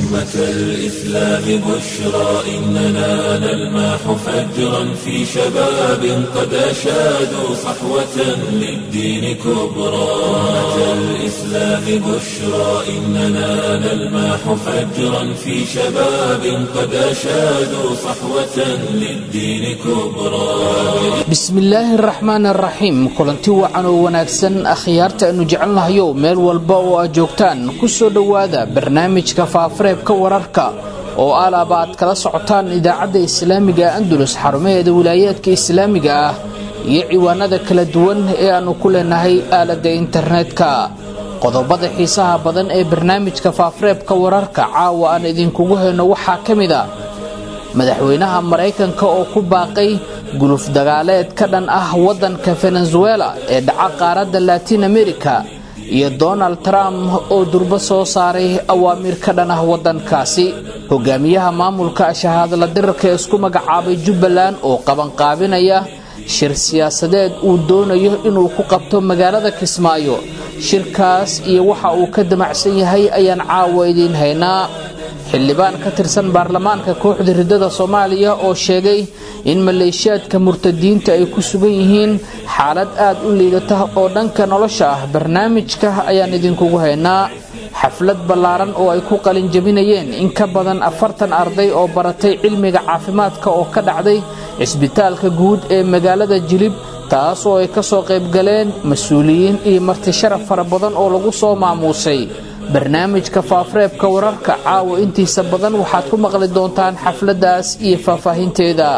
أمة الإسلام بشرى إننا نلمح فجرا في شباب قد أشادوا صحوة للدين كبرى أمة الإسلام بشرى إننا نلمح فجرا في شباب قد أشادوا صحوة للدين كبرى بسم الله الرحمن الرحيم kulanti wacan oo wanaagsan akhyaarta aanu jecelnahay meel walba oo aad joogtaan ku soo dhawaada barnaamijka faafareebka wararka oo alaabad kala socotaan idaacadda islaamiga Andalus xarumaheeda wilaayadka islaamiga ah iyo ciwaanada kala duwan ee aanu ku leenahay aalada internetka qodobada xiisaha badan ee barnaamijka faafareebka wararka caawa aan idinkugu hayno waxa kamida madaxweynaha Mareykanka oo ku baaqay guluf dagaaleed ka dhan ah wadanka Venezuela ee dhaca qaaradda Latin America iyo Donald Trump oo durba soo saaray awaamir ka dhan ah wadankaasi hogaamiyaha maamulka shahaadada dirka isku magacaabay Jubbaland oo qaban qaabinaya shir siyaasadeed uu doonayo inuu ku qabto magaalada Kismaayo shirkaas iyo waxa uu ka damacsan yahay ayaan caawa idin haynaa xildhibaan ka tirsan baarlamaanka kooxda ridada Soomaaliya oo sheegay in maleeshiyaadka murtadiinta ay ku sugan yihiin xaalad aad u liidata oo dhanka nolosha ah barnaamijka ayaan idinkugu haynaa xaflad ballaaran oo ay ku qalin jabinayeen in ka badan 40 arday oo baratay cilmiga caafimaadka oo ka dhacday isbitaalka guud ee magaalada Jilib taas oo ay ka soo qayb galeen mas'uuliyiin iyo marti sharaf fara badan oo lagu soo maamuusay barnaamijka faafareebka wararka caawa intiisa badan waxaad ku maqli doontaan xafladaas iyo faahfaahinteeda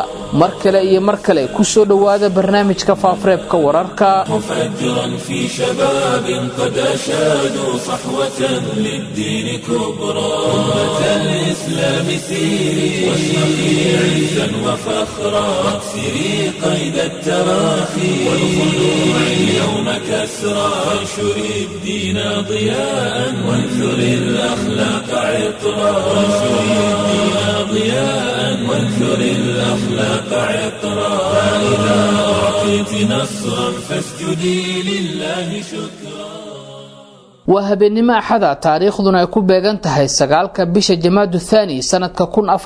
mar kale ku soo dhawaada barnaamijka faafareebka wararka مفجرا في شباب قد أشادوا صحوة للدين كبرى أمة الإسلام سيري واشرقي عزا وفخرا واكسري قيد التراخي والخلوع اليوم كسرى وانشري الدين ضياء وانثر الأخلاق عطرا وانشر الدين ضياء وانثر الأخلاق عطرا فإذا أعطيت نصرا فاسجدي لله شكرا وهبنما أحدا تاريخنا ay ku beegan tahay 9 bisha Jamaadu Thani sanadka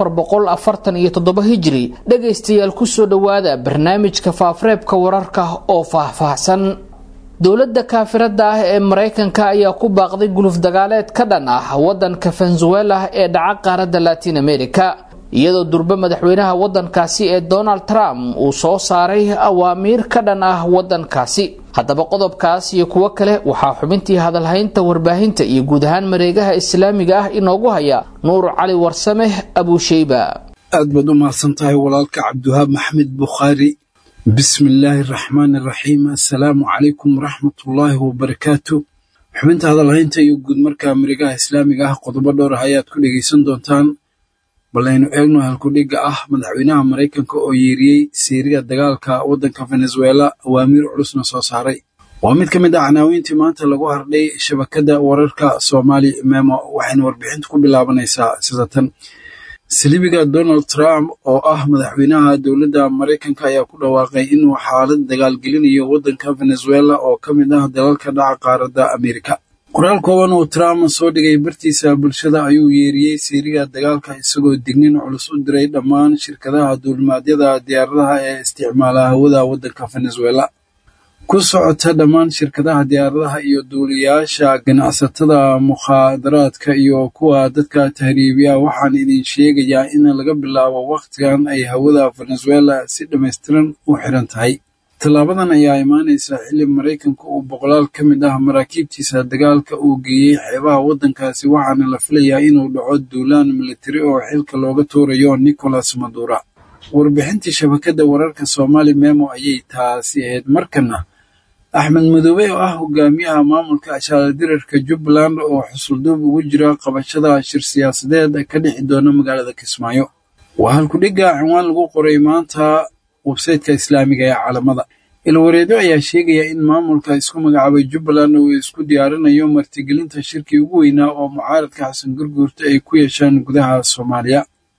1447 Hijri dhageystayaal ku soo dhawaada barnaamijka faafareebka wararka oo faahfaahsan dawladda kaafirada ah ee Mareykanka ayaa ku baaqday guluf dagaaleed ka dhan ah wadanka Venezuela ee dhaca qaaradda Latin America iyadoo durba madaxweynaha wadankaasi ee Donald Trump uu soo saaray awaamiir ka dhan ah wadankaasi haddaba qodobkaas iyo kuwa kale waxa xubintii hadalhaynta warbaahinta iyo guud ahaan mareegaha islaamiga ah inoogu haya Nuur Cali Warsame Abu Shayba aad baad u mahadsantahay walaalka Cabduhaab Maxamed Bukhari بسم الله الرحمن الرحيم السلام عليكم ورحمة الله وبركاته xubinta hadalhaynta iyo guud marka mareegaha islaamiga ah qodobo dhowr ah ayaad ku dhageysan doontaan balaynu eegno halku dhiga ah madaxweynaha Mareykanka oo yeeriyay Siiriya dagaalka wadanka Venezuela awaamir culusna soo saaray waa mid kamid ah canaawintii maanta lagu hardhay shabakada wararka Somali Memo waxayna warbixintu ku bilaabanaysaa sidatan Silibiga Donald Trump oo ah madaxweynaha dawladda Mareykanka ayaa ku dhawaaqay inuu xaalad dagaal gelinayo wadanka Venezuela oo kamid ah dalalka dhaca qaaradda Amerika. Qoraal kooban oo Trump soo dhigay bartiisa bulshada ayuu yeeriyay Siiriya dagaalka isagoo digniin culus u diray dhammaan shirkadaha duulimaadyada diyaaradaha ee isticmaala hawada wadanka Venezuela. ku socota dhammaan shirkadaha diyaaradaha iyo duuliyaasha ganacsatada mukhaadaraadka iyo kuwa dadka tahriibiya waxaan idin sheegayaa in laga bilaabo waqtigan ay hawada Venezuela si dhameystiran u xiran tahay talaabadan ayaa imaanaysa xilli Mareykanka uu boqolaal ka mid ah maraakiibtiisa dagaalka uu geeyay xeebaha wadankaasi waxaana la filayaa inuu dhaco duulaan militari oo xilka looga tuurayo Nicolas Maduro warbixintii shabakada wararka Somali Memo ayay taasi ahayd markana Axmed Madoobe oo ah hogaamiyaha maamulka shahaadada Jubbaland oo xusuldoob ugu jira qabashada shir siyaasadeed ka dhixi doona magaalada Kismaayo waa halku dhiga cinwaan lagu qoray maanta website-ka islaamiga ee caalamada ilwareedo ayaa sheegaya in maamulka isku magacaabay Jubbaland uu isku diyaarinayo martigelinta shirkii ugu weynaa oo mucaaradka Xasan Gurguurta ay ku yeeshaan gudaha Soomaaliya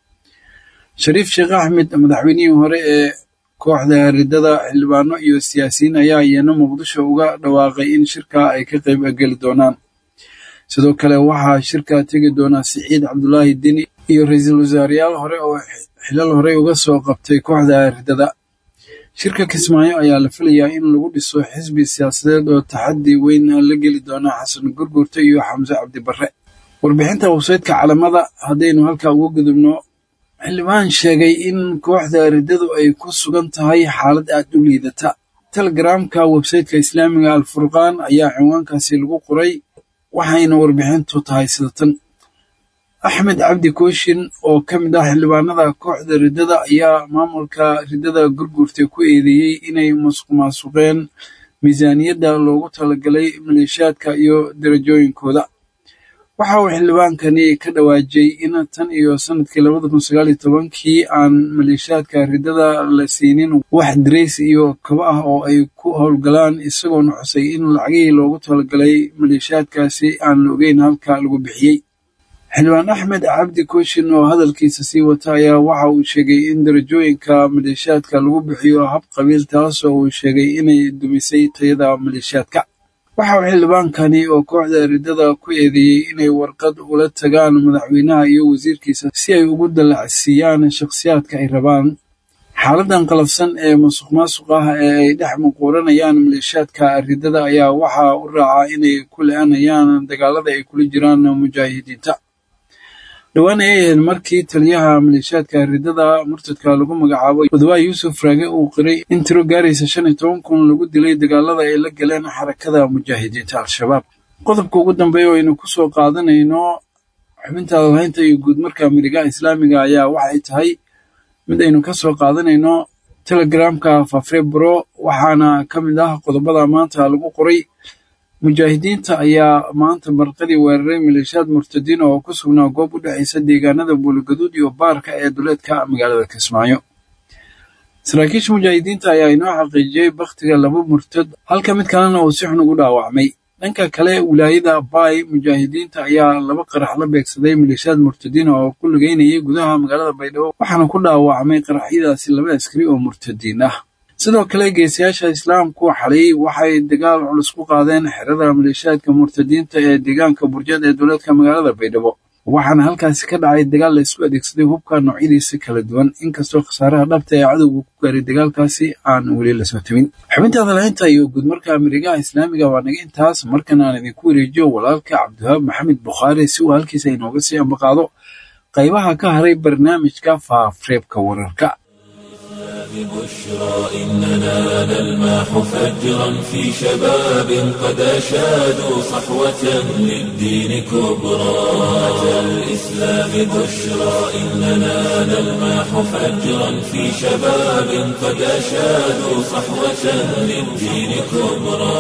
Shariif Sheekh Axmed madaxweynihii hore ee kooxda ridada xildhibaano iyo siyaasiyiin ayaa iyana Muqdisho uga dhawaaqay in shirka ay ka qayb gali doonaan sidoo kale waxaa shirka tegi doona Siciid Cabdullaahi Dini iyo ra'iisul wasaareyaal hore oo xilal hore uga soo qabtay kooxda ridada. shirka Kismaayo ayaa la filayaa in lagu dhiso xisbi siyaasadeed oo taxaddi weyn la geli doona Xasan Gurgurta iyo Xamse Cabdi Barre. warbixinta website-ka Calamada haddaynu halka ugu gudubno, xildhibaan sheegay in kooxda ridadu ay ku sugan tahay xaalad aad u liidata. Telegramka website-ka Islaamiga Al-Furqaan ayaa cinwaankaasi lagu qoray, waxayna warbixintu tahay sida tan. Axmed Cabdi Kooshin oo ka mid ah xildhibaanada kooxda ridada ayaa maamulka ridada Gurgurta ku eedeeyay inay musuqmaasuqeen miisaaniyadda loogu talagalay maleeshiyaadka iyo darajooyinkooda. waxa uu xildhibaankani ka dhawaajay in tan iyo sanadkii 2019 aan maleeshiyaadka ridada la siinin wax dirays iyo kaba ah oo ay ku howlgalaan, isagoo xusay in lacagihii loogu talagalay maleeshiyaadkaasi aan la ogeyn halka lagu bixiyay. xildhibaan Axmed Cabdi Kooshin oo hadalkiisa sii wata ayaa waxa uu sheegay in darajooyinka maleeshiyaadka lagu bixiyo hab qabiil, taas oo uu sheegay inay dumisay tayada maleeshiyaadka. waxa uu xildhibaankani oo kooxda ridada ku eedeeyay inay warqad ula tagaan madaxweynaha iyo wasiirkiisa si ay ugu dalacsiiyaan shakhsiyaadka ay rabaan. xaaladan qalafsan ee musuqmaasuq ah ee ay dhex muquuranayaan maleeshiyaadka ridada ayaa waxa u raaca inay ku la-aanayaan dagaalada ay kula jiraan mujaahidiinta. dhowaan ay ahayd markii taliyaha maleeshiyaadka ridada murtadka lagu magacaabo Odawaye Yuusuf Raage uu qiray in tiro gaaraysa 15,000 lagu dilay dagaalada ay la galeen xarakada mujaahidiinta Al-Shabaab. qodobka ugu dambeeya oo aynu ku soo qaadanayno xubinta lahaynta iyo guud marka Amerika Islaamiga ayaa waxay tahay mid aynu ka soo qaadanayno Telegramka Fafrebro, waxaana ka mid ah qodobada maanta lagu qoray. mujaahidiinta ayaa maanta barqadii weeraray maleeshiyaad murtadiin oo ku sugnaa goob u dhexaysa deegaanada Buulgaduud iyo Baarka ee duleedka magaalada Kismaayo. saraakiisha mujaahidiinta ayaa inoo xaqiijiyay bakhtiga 2 murtad, halka mid kalena uu si xun ugu dhaawacmay. dhanka kale, wilaayada Bay mujaahidiinta ayaa 2 qarax la beegsaday maleeshiyaad murtadiin oo ku lugeynayay gudaha magaalada Baydhabo, waxaana ku dhaawacmay qaraxyadaasi 2 askari oo murtadiin ah. sidoo kale, geesiyaasha islaamku xalay waxay dagaal culus ku qaadeen xerada maleeshiyaadka murtadiinta ee deegaanka Burjad ee dowladka magaalada Baydhabo, waxaana halkaasi ka dhacay dagaal la isku adeegsaday hubka noocyadiisa kala duwan, inkastoo khasaaraha dhabta ee cadowga ku gaaray dagaalkaasi aan weli la soo tabin. xubinta hadalhaynta iyo guud marka Amerika Islaamiga waa naga intaas. markan aan idinku wareejiyo walaalka Cabdiwahaab Maxamed Bukhaari si uu halkiisa inooga sii ambaqaado qaybaha ka haray barnaamijka Faafareebka Wararka. بشرى إننا نلمح فجرا في شباب قد أشادوا صحوة للدين كبرى. أتى الإسلام بشرى إننا نلمح فجرا في شباب قد أشادوا صحوة للدين كبرى.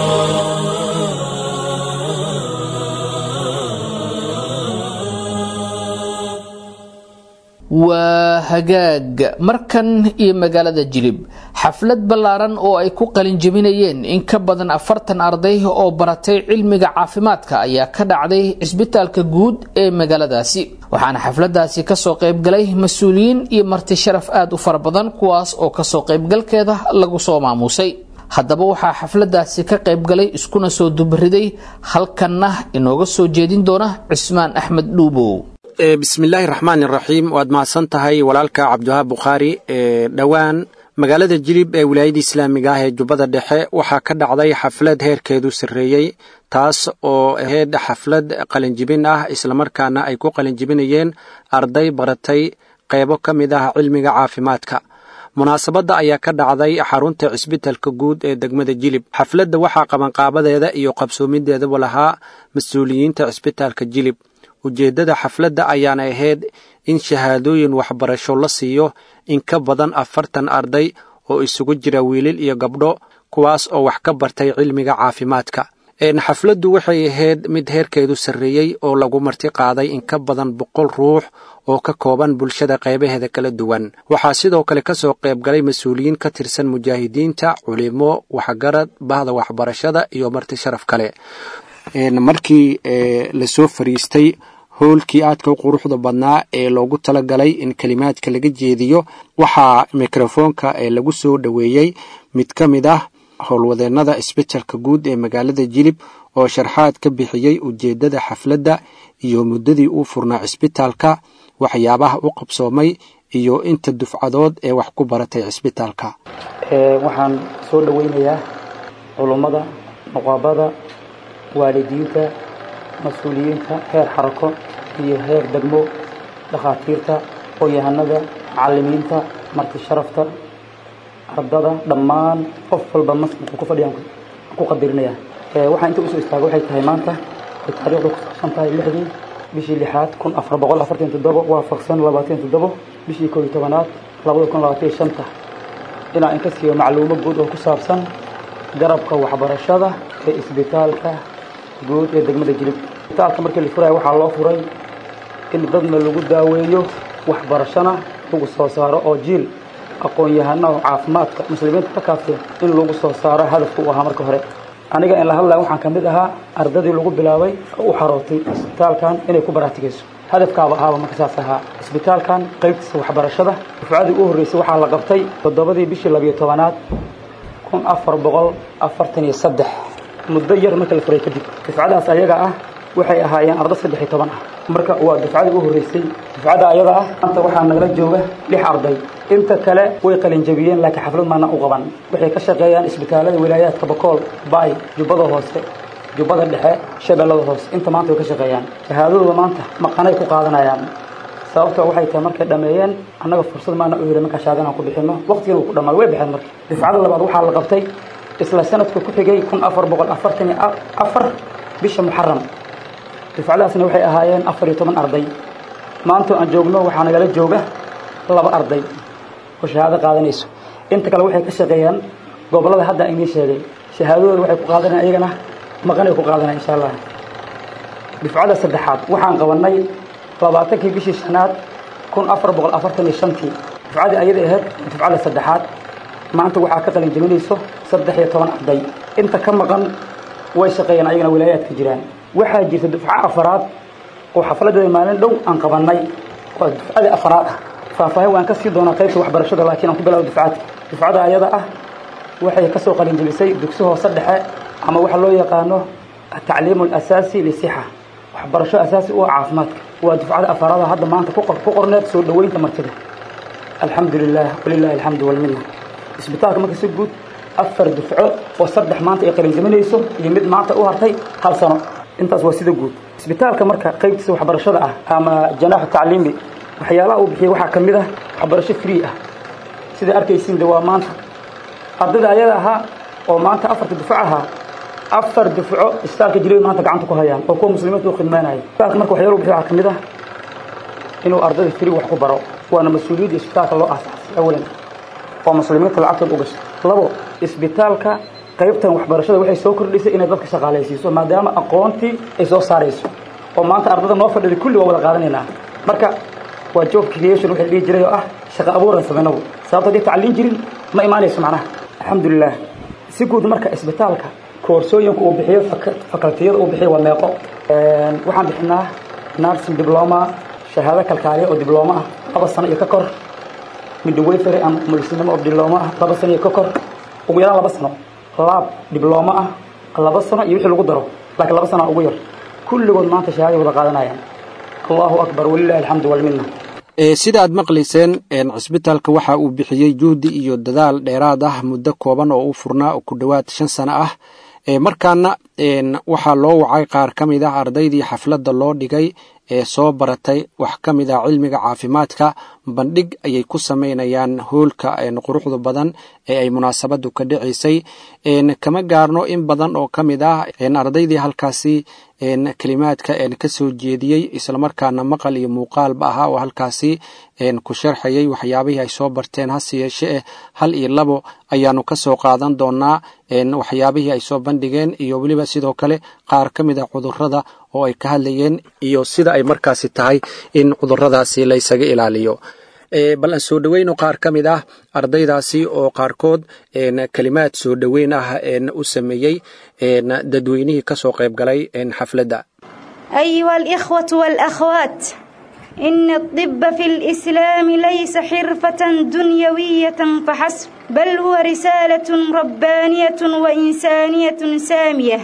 waa hagaag markan iyo magaalada Jilib. xaflad ballaaran oo ay ku qalin jebinayeen in ka badan 40 arday oo baratay cilmiga caafimaadka ayaa ka dhacday isbitaalka guud ee magaaladaasi, waxaana xafladaasi ka soo qayb galay mas'uuliyiin iyo marti sharaf aad u fara badan, kuwaas oo ka soo qaybgalkeeda lagu soo maamusay. haddaba waxaa xafladaasi ka qayb galay iskuna soo dubriday halkanna inooga soo jeedin doona Cismaan Axmed Dhuubow. bismillaahi raxmaani raxiim. waad mahadsan tahay walaalka Cabdiwahaab Bukhaari. dhowaan magaalada Jilib ee wilaayada Islaamiga ah ee Jubbada Dhexe waxaa ka dhacday xaflad heerkeedu sareeyay, taas oo ahayd xaflad qalinjibin ah, isla markaana ay ku qalinjibinayeen arday baratay qaybo ka mid ah cilmiga caafimaadka. munaasabadda ayaa ka dhacday xarunta cisbitaalka guud ee degmada Jilib. xafladda waxaa qabanqaabadeeda iyo qabsoomideeda lahaa mas'uuliyiinta cisbitaalka Jilib. ujeeddada xafladda ayaana ahayd in shahaadooyin waxbarasho la siiyo in ka badan 40 arday oo isugu jira wiilal iyo gabdho, kuwaas oo wax ka bartay cilmiga caafimaadka. xafladdu waxay ahayd mid heerkeedu sareeyay oo lagu marti qaaday in ka badan 100 ruux oo ka kooban bulshada qaybaheeda kala duwan. waxaa sidoo kale ka soo qayb galay mas'uuliyiin ka tirsan mujaahidiinta, culimo, waxgarad, bahda waxbarashada iyo marti sharaf kale. markii la soo fariistay howlkii aadka u quruxda badnaa ee loogu talagalay in kalimaadka laga jeediyo, waxaa mikrofoonka lagu soo dhaweeyey mid ka mid ah howlwadeennada isbitaalka guud ee magaalada Jilib oo sharxaad ka bixiyey ujeeddada xafladda iyo muddadii uu furnaa cisbitaalka, waxyaabaha u qabsoomay iyo inta dufcadood ee wax ku baratay cisbitaalka. waxaan soo dhaweynayaa culummada, nuqaabada, waalidiinta, mas-uuliyiinta heer xarako iyo heer degmo, dhakhaatiirta, qoyahanada, macallimiinta, marti sharafta, ardada, dhammaan qof walba masjidka ku fadhiyaan ku qadarinaya. waxaan inta usoo istaagay waxay tahay maanta ay taariikhdu ku saabsan tahay 6 bishii 6 1447 waafaqsan 27 bishii 11 2025 inaan inka siiyo macluumaad guud oo ku saabsan garabka waxbarashada ee isbitaalka guud ee degmada Jilib. isbitaalka markii la furay waxaa loo furay in dadna lagu daaweeyo, waxbarashana lagu soo saaro oo jiil aqoon-yahano caafimaadka muslimiinta ka kaafiyay in lagu soo saaro hadafku u ahaa marka hore. aniga in la hadlaa waxaan ka mid ahaa ardadii lagu bilaabay u xarootay isbitaalkan inay ku baraatigeeso. hadafkaaba ahaaba marka saas ahaa. isbitaalkan qaybtiisa waxbarashada dufcadii u horreysay waxaa la qabtay 7 bishii 12 1443 muddo yar marka la furay kadib. dufcadaas ayaga ah waxay ahaayeen arday 13 ah. marka waa dufcadii u horreysay. dufcada ayaga ah anta waxaa nagala jooga 6 arday. inta kale way qalin jabiyeen laakiin xaflad maana u qaban. waxay ka shaqeeyaan isbitaalada wilaayadka Bakool, Baay, Jubbada Hoose, Jubbada Dhexe, Shabeellada Hoose. inta maanta way ka shaqeeyaan. shahaadadooda maanta maqanay ku qaadanayaan. sababta waxay tahay markay dhameeyeen annaga fursad maana u helay marka shahaadana ku bixino. waqtigeedu ku dhamaa way bixin marka. dufcada labaad waxaa la qabtay isla sanadka ku xigay 1444 bisha Muharram. dufcadaasna waxay ahaayeen 14 arday. maanta aan joogno waxaa nagala jooga 2 arday oo shahaado qaadanayso. inta kale waxay ka shaqeeyaan gobolada hadda ay sheegay. shahaadadooda waxay ku qaadanayaan ayagana maqanay ku qaadanayaan insha Allah. dufcada saddexaad waxaan qabanay 20 bishii shanaad 1445. dufcada ayada ahayd dufcada saddexaad. maanta waxaa ka qalin jabinayso 13 arday. inta ka maqan way shaqeeyaan ayagana wilaayadka jiraan. waxaa jirta dufca afraad oo xafladda maalin dhow aan qabanay waa dufcada afraad ah. faahfaahin waan ka sii doonaa qaybta waxbarashada laakiin aan ku bilaabo dufcada. dufcada ayada ah waxay ka soo qalin jabisay dugsi hoose dhexe ama waxa loo yaqaano tacliim al-asaasi li siha, waxbarasho asaasi oo caafimaadka. waa dufcada afraad hadda maanta ku qorneed soo dhaweynta martida. alxamdulillah walillahi alxamdu wal minna. isbitaalka marka si guud 4 dufco oo 3 maanta ay qalin jabinayso iyo mid maanta u hartay 1 sano. intaas waa sida guud. isbitaalka marka qaybtiisa waxbarashada ah ama janaax tacliimi waxyaalaha uu bixiyo waxaa ka mid ah waxbarasho free ah. sida arkaysiin waa maanta ardayda ayada ahaa oo maanta 4 dufco ahaa 4 dufco isbitaalka Jilib maanta gacanta ku hayaan oo kuwa muslimiintu u khidmaynayaan. isbitaalka marka waxyaalaha uu bixiyo waxaa ka mid ah inuu ardayda free wax ku baro. waana mas'uuliyadda isbitaalka loo aasaasay awalan oo muslimiinta lacagtooda u gashay. 2 isbitaalka qaybtan waxbarashada waxay soo kordhisay inay dadka shaqaalaysiiso maadaama aqoontii ay soo saarayso oo maanta ardayda noo fadhiday kulli waa wada qaadanaynaa. marka waa job creation waxa dhigi jiray oo ah shaqo abuuran sameeyno. sababta ay tacliin jirin ma imaanayso macnaha. alxamdulillah. si guud marka isbitaalka koorsooyinka uu bixiyo fakultiyada uu bixiyo waa meeqo. waxaan bixinaa nursing diploma, shahaado kalkaaliye oo diploma ah 2 sano iyo ka kor, midwifery ama medicine of diploma ah 2 sano iyo ka kor, ugu yaraan 2 sano. lab diploma ah 2 sano iyo wixii lagu daro laakiin 2 sano ugu yar. kulligood maanta shahaado wada qaadanayaan. Allahu akbar walillahi alhamdu wal minna. sida aad maqlayseen cisbitaalka waxa uu bixiyay juhdi iyo dadaal dheeraad ah muddo kooban oo uu furnaa ku dhawaad 5 sano ah. markaana waxaa loo wacay qaar ka mid ah ardaydii xafladda loo dhigay ee soo baratay wax ka mid ah cilmiga caafimaadka. bandhig ayay ku sameynayaan hoolka quruxda badan ee ay munaasabadu ka dhicisay. kama gaarno in badan oo ka mid ah ardaydii halkaasi kalimaadka ka soo jeediyay isla markaana maqal iyo muuqaalba ah oo halkaasi ku sharxayay waxyaabihii ay soo barteen. hase yeeshee 1 iyo 2 ayaanu ka soo qaadan doonaa waxyaabihii ay soo bandhigeen iyo waliba sidoo kale qaar ka mid ah cudurrada oo ay ka hadlayeen iyo sida ay markaasi tahay in cudurradaasi la isaga ilaaliyo. bal aan soo dhaweyno qaar ka mid ah ardaydaasi oo qaarkood kalimaad soo dhaweyn ah u sameeyay dadweynihii ka soo qayb galay xafladda. أيها الإخوة والأخوات، إن الطب في الإسلام ليس حرفة دنيوية فحسب، بل هو رسالة ربانية وإنسانية سامية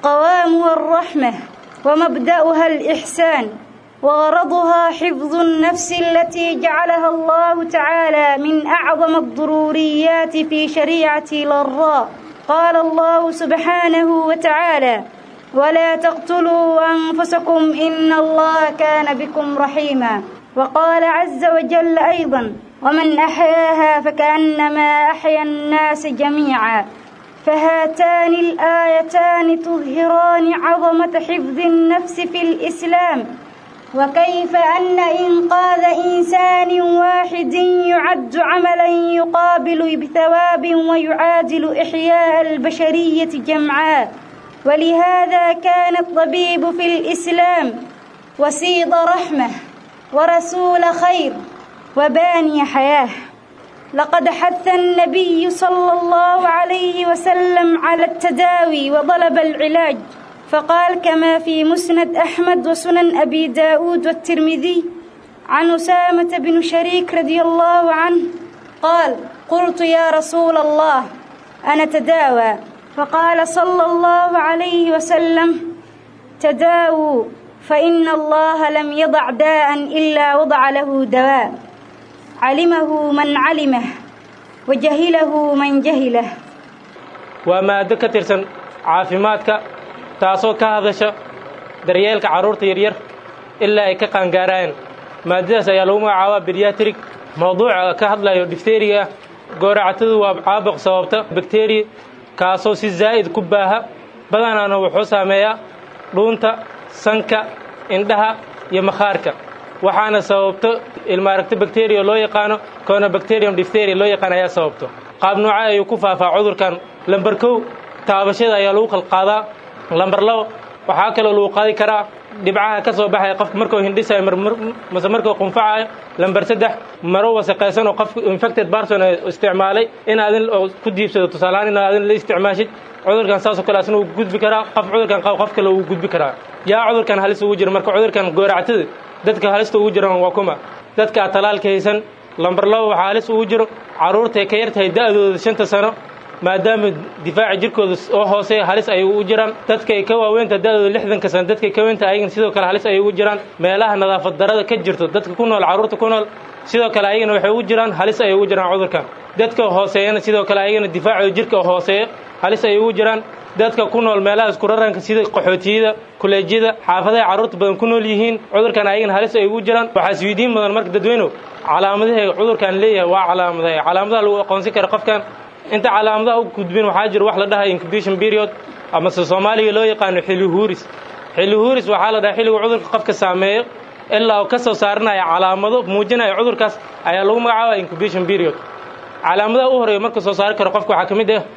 قوامها الرحمة ومبدأها الإحسان وغرضها حفظ النفس التي جعلها الله تعالى من أعظم الضروريات في شريعة الأراء. قال الله سبحانه وتعالى: ولا تقتلوا أنفسكم إن الله كان بكم رحيما. وقال عز وجل أيضا: ومن أحياها فكأنما أحيا الناس جميعا. فهاتان الآيتان تظهران عظمة حفظ النفس في الإسلام، وكيف أن إنقاذ إنسان واحد يعد عملا يقابل بثواب ويعادل إحياء البشرية جمعاء. ولهذا كان الطبيب في الإسلام وسيط رحمة ورسول خير وباني حياة. لقد حث النبي صلى الله عليه وسلم على التداوي وطلب العلاج، فقال كما في مسند أحمد وسنن أبي داود والترمذي عن أسامة بن شريك رضي الله عنه قال: قلت يا رسول الله أنا تداوى، فقال صلى الله عليه وسلم: تداووا فإن الله لم يضع داء إلا وضع له دواء، علمه من علمه وجهله من جهله. وما دكترسن عافيمادك taasoo ka hadasha daryeelka carruurta yaryar ilaa ay ka qaangaaraan. maadadaas ayaa lagu magacaabaa pediatric. mawduuca ka hadlayo difteriga, gooracatadu waa caabuq sababta bacteria kaasoo si zaa'id ku baaha, badanaana wuxuu saameeyaa dhuunta, sanka, indhaha iyo makhaarka, waxaana sababto ilmaaragta bacteria loo yaqaano Corynebacterium diphtheria loo yaqaan ayaa sababto. qaab nooca ayuu ku faafaa cudurkan. lambar 1 taabashada ayaa lagu qalqaadaa. lambar 2 waxaa kaloo lagu qaadi karaa dhibcaha ka soo baxay qofka markuu hindhisayo mase markuu qunfacayo. lambar 3 maro wasaqaysan oo qofka infected person isticmaalay in aadin ku diibsado, tusaalahaan in aadin la isticmaashid. cudurkan saas oo kale asna uu gudbi karaa, cudurkan qof kale uu gudbi karaa. yaa cudurkan halis ugu jira marka cudurkan gooractada dadka halista ugu jiraan waa kuma dadka talaalka haysan. lambar 2 waxaa halis ugu jiro carruurta ka yartahay da'dooda 5 sano, maadaama difaaca jirkooda oo hooseeya halis ay ugu jiraan. dadka ay ka waaweynta da'dooda 60 sano, dadka ka weynta ayagana sidoo kale halis ay ugu jiraan. meelaha nadaafad darada ka jirto dadka ku nool, carruurta ku nool sidoo kale ayagana waxay ugu jiraan halis ay ugu jiraan cudurkan. dadka hooseeyana sidoo kale ayagana difaaca jirka oo hooseeya halis ay ugu jiraan. dadka ku nool meelaha isku raranka sida qaxootiyada, kuleejyada, xaafadaha carruurta badan ku nool yihiin cudurkan ayagana halis ay ugu jiraan. waxaa isweydiin mudan marka dadweynuhu calaamadaha cudurkan leeyahay waa calaamadaha lagu aqoonsan karo qofkan. inta calaamadaha u gudbin waxaa jira wax la dhahay incubation period ama Soomaaliga loo yaqaan xilli huuris. xilli huuris waxaa la dhahay xilliga cudurka qofka saameeyo ilaa uu ka soo saaranayo calaamado muujinaya cudurkaas ayaa lagu magacaabaa incubation period. calaamadaha u horeeya marka soo saari karo qofka waxaa kamid ah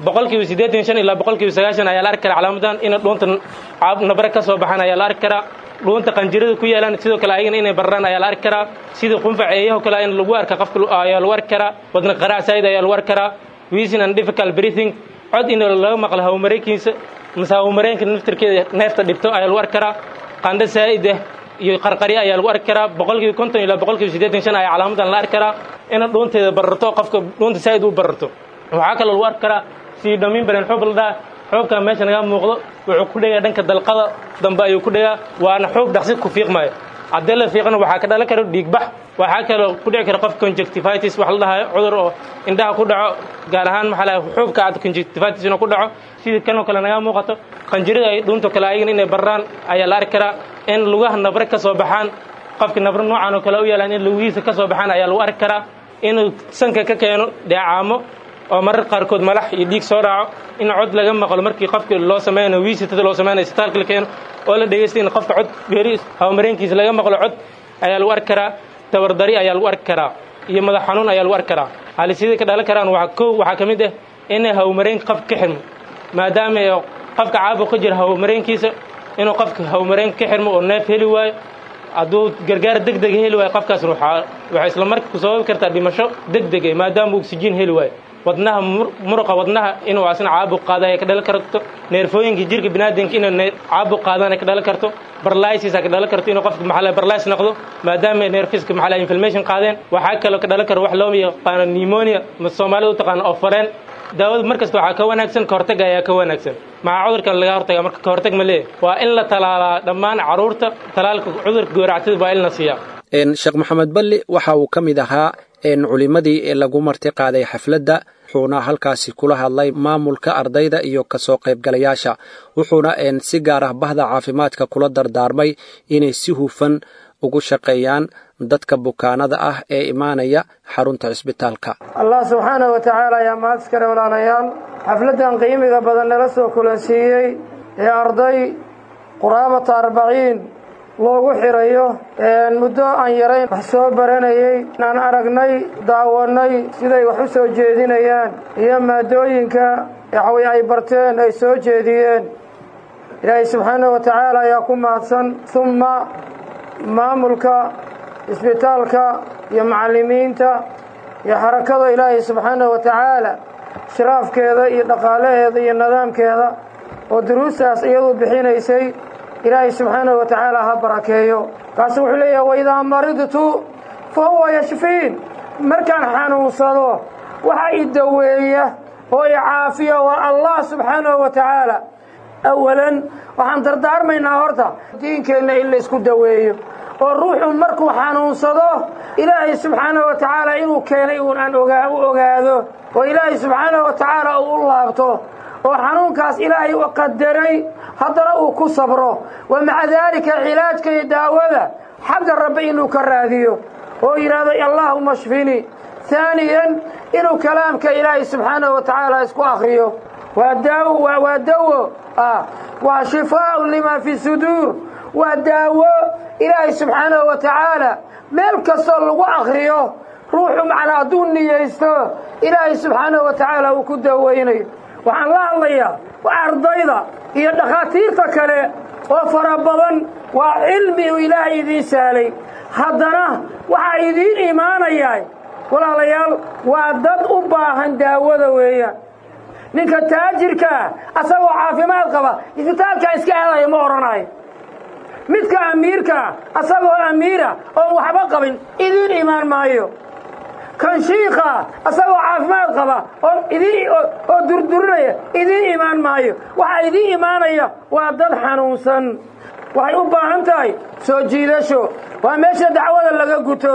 85% ilaa 90% ayaa la arki karaa calaamadan. in dhuunta nabar ka soo baxan ayaa la arki karaa. dhuunta qanjirada ku yeelan sidoo kale ayagana inay bararaan ayaa la arki karaa. sida qunfac eeyaha kale in lagu arka qofka ayaa lagu arki karaa. wadna qaraac saayid ayaa lagu arki karaa. wheezing and difficult breathing, cod in laga maqlo hawmareenkiisa mise hawmareenka naftirkeeda neefta dhibto ayaa lagu arki karaa. qandho saayid iyo qarqari ayaa lagu arki karaa. 50% ilaa 85% ayaa calaamadan la arki karaa. in dhuunteeda bararto, qofka dhuunta saayid u bararto. waxaa kaloo lagu arki karaa si dhamin baran xoob la dhaha. xoogka meesha naga muuqdo wuxuu ku dhagaa dhanka dalqada dambe ayuu ku dhagaa, waana xoog dhaqsi ku fiiqmaayo. haddii la fiiqana waxaa ka dhalan kara dhiigbax. waxaa kaloo ku dhici kara qof conjunctivitis wax la dhahayo, cudur oo indhaha ku dhaco, gaar ahaan maxaa la xuubka aad conjunctivitis inuu ku dhaco sidii kanoo kale naga muuqato. qanjirada ay dhuunto kale ayagana inay bararaan ayaa la arki karaa. in lugaha nabre ka soo baxaan, qofka nabre noocan oo kale u yeelaan in lugihiisa ka soo baxaan ayaa lagu arki karaa. inuu sanka ka keeno dheecaamo oo marar qaarkood malax iyo dhiig soo raaco. in cod laga maqlo markii qofka loo sameeyay wiisitada loo sameeyay isbitaalka la keeno oo la dhageysto in qofka cod geeri hawmareenkiisa laga maqlo cod ayaa lagu arki karaa. tabardari ayaa lagu arki karaa iyo madax xanuun ayaa lagu arki karaa. halisida ka dhalan karaan waxaa kamid ah in hawmareenka qofka ka xirmo, maadaama qofka caabuq ka jira hawmareenkiisa inuu qofka hawmareenka ka xirmo oo neef heli waayo. hadduu gargaar degdeg heli waayo qofkaas waxay isla markaa ku sababi kartaa dhimasho degdeg ah maadaama oksijiin heli waayo. wadnaha muruqa wadnaha inuu asna caabuq qaado ay ka dhalan karto neerfooyinka jirka bini'aadamka inuu caabuq qaadaan ay ka dhalan karto paralysis ay ka dhalan karto inuu qofka paralysis noqdo maadaama neerfiska inflammation qaadeen waxaa kaloo ka dhalan karo wax loo yaqaan pneumonia ma Soomaalidu u taqaan oofareen daawada markasta waxaa ka wanaagsan ka hortag ayaa ka wanaagsan maca cudurkan laga hortaga marka ka hortag ma leeyahay waa in la talaalaa dhammaan caruurta talaalka cudurka gooractada waa in la siiyaa sheekh maxamed balli waxa uu ka mid ahaa culimadii ee lagu marti qaaday xafladda wuxuuna halkaasi kula hadlay maamulka ardayda iyo kasoo qaybgalayaasha wuxuuna si gaar ah bahda caafimaadka kula dardaarmay inay si hufan ugu shaqeeyaan dadka bukaanada ah ee imaanaya xarunta cisbitaalka allah subxaanahu wa tacaala ayaa mahad iskale walaalayaal xafladdan qiimiga badan nala soo kulansiiyey ee arday quraabata 40 loogu xirayo muddo aan yarayn wax soo baranayay aan aragnay daawanay siday wax u soo jeedinayaan iyo maadooyinka ay barteen ay soo jeediyeen ilaahay subxaanahu wa tacaala ayaa ku mahadsan uma maamulka isbitaalka iyo macallimiinta iyo xarakada ilaahay subxaanahu wa tacaala shiraafkeeda iyo dhaqaalaheeda iyo nidaamkeeda oo duruustaas iyadu bixinaysay ilaahay subxaanahu wa tacaala ha barakeeyo kaasi wuxuu leeyahay waidaa maridtu fa huwa yashfiin markaan xanuunsado waxa i daweeya oo i caafiya waa allah subxaanahu wa tacaala awalan waxaan dardaarmaynaa horta diinkeenna in la isku daweeyo oo ruuxu markuu xanuunsado ilaahay subxaanahu wa tacaala inuu keenay aan ogaado oo ilaahay subxaanahu wa tacaala uu u laabto oo xanuunkaas ilaahay u qadaray haddana uu ku sabro wa maca daalika cilaajka iyo daawada xagga rabbi inuu ka raadiyo oo yidhaahdo allaahuma shfini haaniyan inuu kalaamka ilaahay subxaanahu wa tacaala isku akhriyo waa dawo waa shifaaun limaa fi suduur waa daawo ilaahay subxaanahu wa tacaala meel kastoo lagu akhriyo ruuxu macnaa hadduu niyeysto ilaahay subxaanahu wa tacaala uu ku daaweynayo waxaan la hadlayaa waa ardayda iyo dhakhaatiirta kale oo fara badan waa cilmi uu ilaahay idiin sahlay haddana waxaa idiin imaanayaa walaalayaal waa dad u baahan daawada weeyaan ninka taajirkaa asagoo caafimaad qaba isbitaalkaa iska aadaya ma odhanayo midka amiirkaa asagoo amiira oon waxba qabin idiin imaan maayo kan shiikha asagoo caafimaad qaba oo durdurinaya idiin imaan maayo waxaa idiin imaanaya waa dad xanuunsan waxay u baahan tahay soo jiidasho waa meesha dacwada laga guto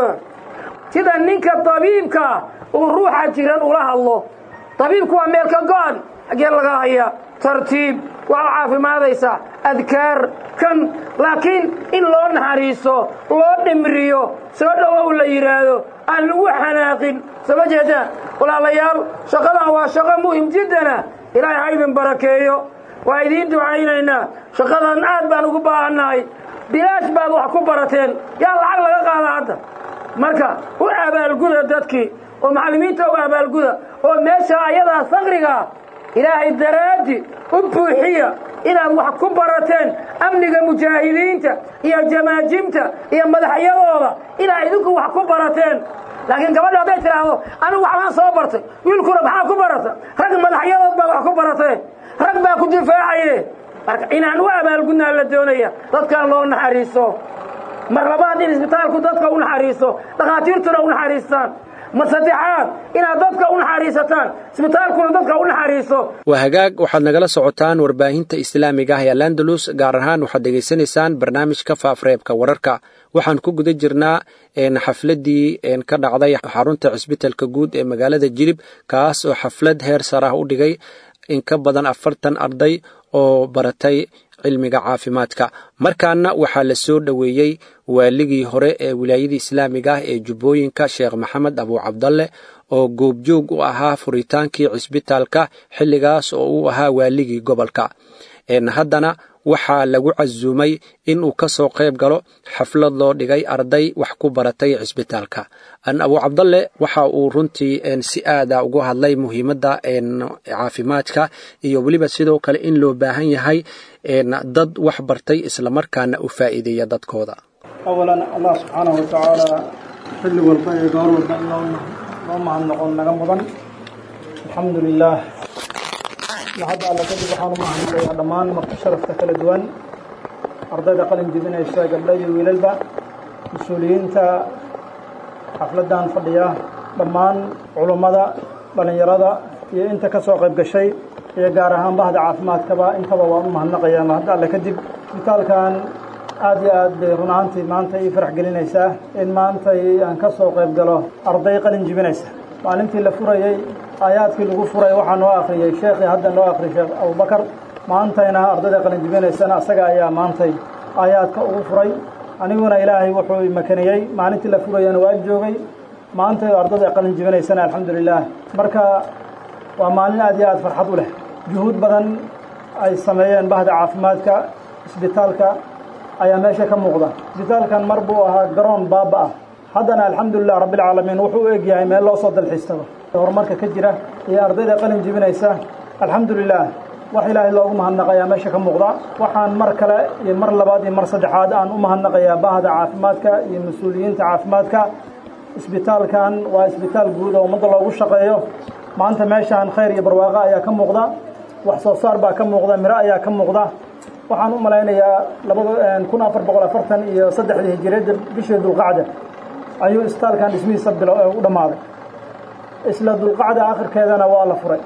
sida ninka tabiibka uu ruuxa jiran ula hadlo tabiibku waa meel ka go'an xaggee laga haya tartiib waa caafimaadaysa adkaar kan laakiin in loo naxariiso loo dhimriyo soo dhowow la yidhaahdo aan lagu xanaaqin sama jeedaan walaalayaal shaqadan waa shaqo muhim jiddana ilaahay ha idin barakeeyo waa idiin ducaynaynaa shaqadan aad baan ugu baahannahay bilaash baad wax ku barateen yaa lacag laga qaada hadda marka u abaalguda dadkii oo macallimiinta u abaalguda oo meesha ayadaa faqrigaa ilaahay daraaddi u buuxiya inaad wax ku barateen amniga mujaahidiinta iyo jamaajimta iyo madaxyadooda inaad idinku wax ku barateen laakiin gabadha hadday tidhaahdo anigu waxbaan soo bartay wiilkuna maxaa ku barata rag madaxyadood baa wax ku baratee rag baa ku difaacaye marka inaan u abaalgudnaa la doonaya dadkan loo naxariiso mar labaad in isbitaalku dadka u naxariiso dhakhaatiirtuna u naxariistaan mar saddexaad inaad dadka u naxariisataan isbitaalkuna dadka u naxariiso waa hagaag waxaad nagala socotaan warbaahinta islaamiga ah ee Al-Andalus gaar ahaan waxaad degeysanaysaan barnaamijka faafareebka wararka waxaan ku guda jirnaa xafladii ka dhacday xarunta cisbitaalka guud ee magaalada Jilib kaas oo xaflad heer sare ah u dhigay in ka badan 40 arday oo baratay cilmiga caafimaadka markaana waxaa la soo dhaweeyay waaligii hore ee wilaayada islaamiga ah ee Jubbooyinka Sheekh Maxamed Abu Cabdalle oo goobjoog u ahaa furitaankii cisbitaalka xilligaas oo uu ahaa waaligii gobolka haddana waxaa lagu casuumay in uu ka soo qayb galo xaflad loo dhigay arday wax ku baratay cisbitaalka Abu Cabdalle waxa uu runtii si aad ah uga hadlay muhiimadda caafimaadka iyo waliba sidoo kale in loo baahan yahay dad wax bartay isla markaana u faa'iideeya dadkooda awalan Allah subhanahu wa ta'ala xilli walba iyo goor walba loo mahadnaqo naga mudan الحمد لله لحد الله كذب وحانو معهم يا دمان شرفت kala duwan ardayda qalin jibinaysa gabdhaha wiilalba mas'uuliyiinta xafladan fadhiya dhammaan culimada dhalinyarada iyo inta ka soo qayb gashay iyo gaar ahaan bahda caafimaadkaba intaba waan u mahadnaqayaa mahad alle kadib isbitaalkan aad iyo aad bay runaantii maanta ii farax gelinaysaa in maanta aan ka soo qayb galo arday qalin jibinaysa maalintii la furayay aayaadkii lagu furay waxaa noo akhriyay sheekhi hadda noo akhriyay sheekh abubakar maantayna ardayda qalin jibinaysana asaga ayaa maantay aayaadka ugu furay aniguna ilaahay wuxuu makaniyey maalintii la furayana waa joogay maantay ardayda qalin jibinaysana alxamdulilah marka waa maalin aad iyo aad farxad u leh juhuud badan ay sameeyeen bahda caafimaadka isbitaalka ayaa meesha ka muuqda isbitaalkan mar buu ahaa garoon baaba ah haddana alxamdulilah rabbilcaalamiin wuxuu u egyahay meel loo soo dalxiistaba horumarka ka jira iyo ardayda qalin jibinaysa alxamdulilah wax ilaahay loogu mahadnaqayaa meesha ka muuqda waxaan mar kale iyo mar labaad iyo mar saddexaad aan u mahadnaqayaa bahda caafimaadka iyo mas-uuliyiinta caafimaadka isbitaalkan waa isbitaal guud oo ummadda loogu shaqeeyo maanta meeshaan khayr iyo barwaaqo ayaa ka muuqda wax soo saar baa ka muuqda miro ayaa ka muuqda waxaan u malaynayaa 1443 hijriyada bishii dulqacda ayuu isbitaalkan dhismihiisa u dhammaaday isla dulqacda akhirkeedana waa la furay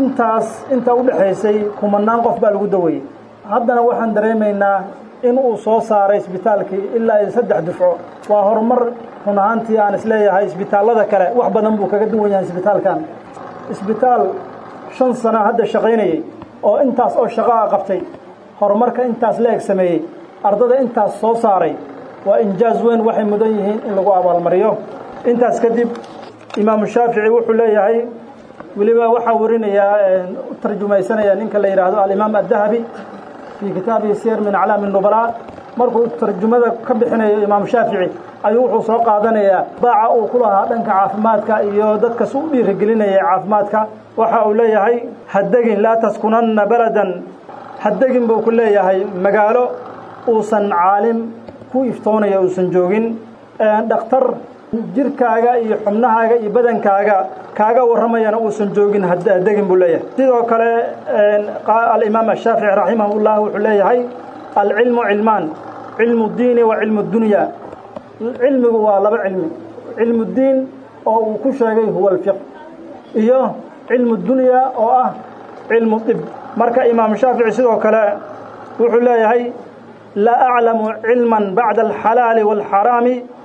inta u dhaxaysay kumanaan qof baa lagu daweeyey haddana waxaan dareemaynaa in uu soo saaray isbitaalkii ilaa 3 dufco waa horumar run ahaantii aan isleeyahay isbitaallada kale wax badan buu kaga duwan yahay isbitaalkan isbitaal 5 sano hadda shaqaynayay oo intaas oo shaqo qabtay horumarka intaas la eg sameeyey ardada intaas soo saaray waa injaaz weyn waxay mudan yihiin in lagu abaalmariyo intaas kadib imaam shaafici wuxuu leeyahay waliba waxa warinayaa tarjumaysanaya ninka la yiraahdo al-imaam ad-dahabi fi kitaabihi sir min a'lam an-nubala markuu tarjumada ka bixinayo imaam shaafici ayuu wuxuu soo qaadanayaa baaca uu ku lahaa dhanka caafimaadka iyo dadka soo dhiirigelinaya caafimaadka waxa uu leeyahay haddagin la taskunanna baladan haddagin buu ku leeyahay magaalo uusan caalim ku iftoonayo uusan joogin dhakhtar jirkaaga iyo xubnahaaga iyo badankaaga kaaga waramayana uusan joogin haddagin buu leeyahay sidoo kale al-imaam shaafici rahimahullah wuxuu leeyahay al-ilmu ilman ilmu diini wa ilmu dunya cilmigu waa laba cilmi cilmu diin oo uu ku sheegay huwa al-fiqh iyo cilmu dunya oo ah cilmu tib marka imaam shaafici sidoo kale wuxuu leeyahay la a'lamu ilman ba'da al-halal wal-haram